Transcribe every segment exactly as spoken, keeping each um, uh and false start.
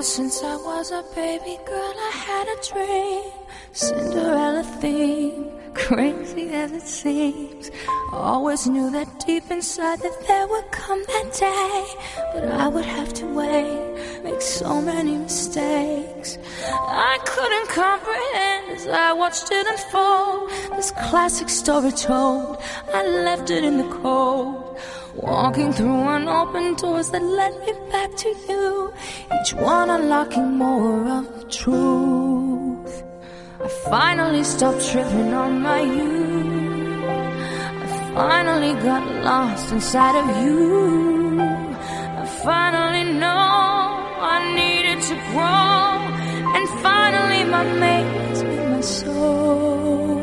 since I was a baby girl, I had a dream. Cinderella theme, crazy as it seems. I always knew that deep inside that there would come that day, but I would have to wait, make so many mistakes. I couldn't comprehend as I watched it unfold. This classic story told, I left it in the cold, walking through unopened doors that led me back to you, each one unlocking more of the truth. I finally stopped tripping on my youth. I finally got lost inside of you. I finally know I needed to grow, and finally my mate is with my soul.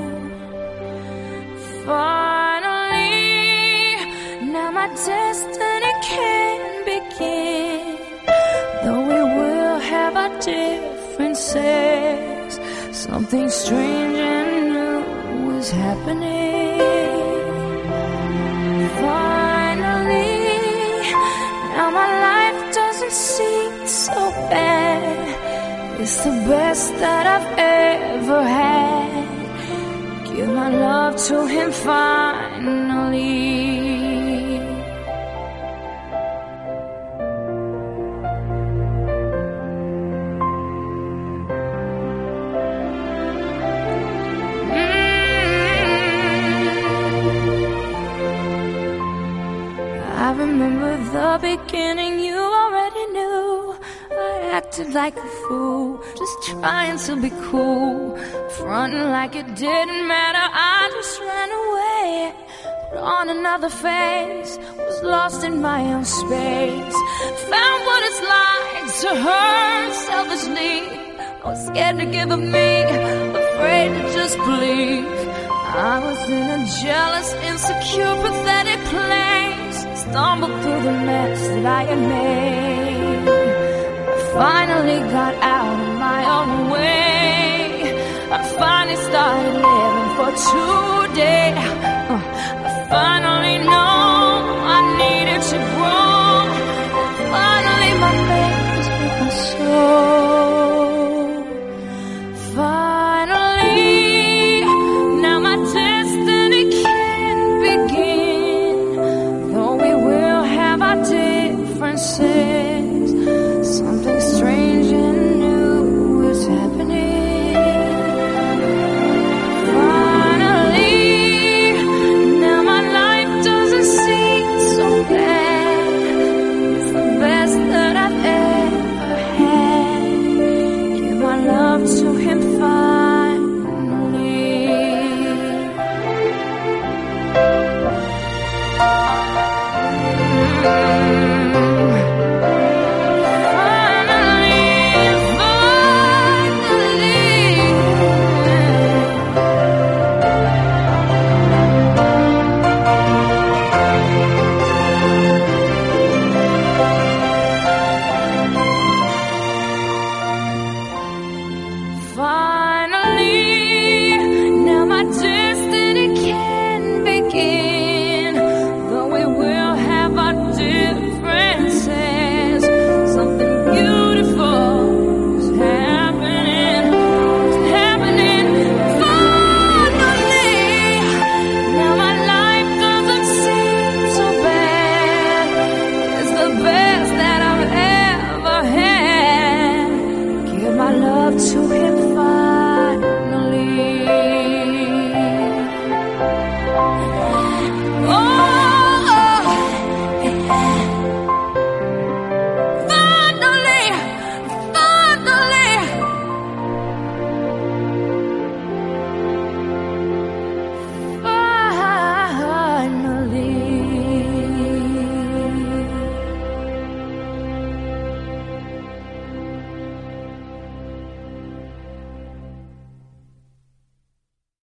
Finally, now my destiny can begin. Though we will have our differences, something strange and new is happening. Finally, now my life doesn't seem so bad. It's the best that I've ever had. Give my love to him finally. I remember the beginning, you already knew. I acted like a fool, just trying to be cool, fronting like it didn't matter. I just ran away, put on another face, was lost in my own space. Found what it's like to hurt selfishly. I was scared to give up me, afraid to just believe. I was in a jealous, insecure, pathetic place. Stumbled through the mess that I had made. I finally got out of my own way. I finally started living for today. Uh, I finally know I needed to grow. Finally my mate is with my soul. Finally, now my destiny can begin. Though we will have our differences,